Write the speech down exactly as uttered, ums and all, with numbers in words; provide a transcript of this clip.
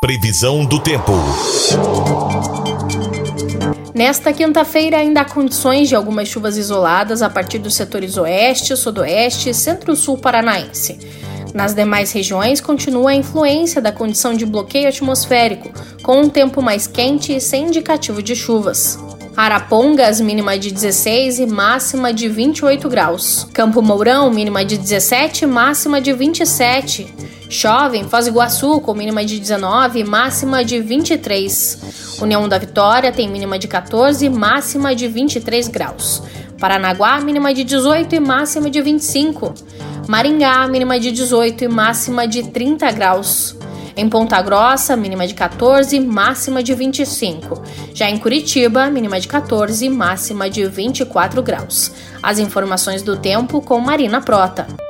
Previsão do tempo. Nesta quinta-feira ainda há condições de algumas chuvas isoladas a partir dos setores oeste, sudoeste e centro-sul paranaense. Nas demais regiões continua a influência da condição de bloqueio atmosférico, com um tempo mais quente e sem indicativo de chuvas. Arapongas, mínima de dezesseis e máxima de vinte e oito graus. Campo Mourão, mínima de dezessete e máxima de vinte e sete. Chove em Foz do Iguaçu, com mínima de dezenove e máxima de vinte e três. União da Vitória tem mínima de quatorze e máxima de vinte e três graus. Paranaguá, mínima de dezoito e máxima de vinte e cinco. Maringá, mínima de dezoito e máxima de trinta graus. Em Ponta Grossa, mínima de quatorze e máxima de vinte e cinco. Já em Curitiba, mínima de quatorze e máxima de vinte e quatro graus. As informações do tempo com Marina Prota.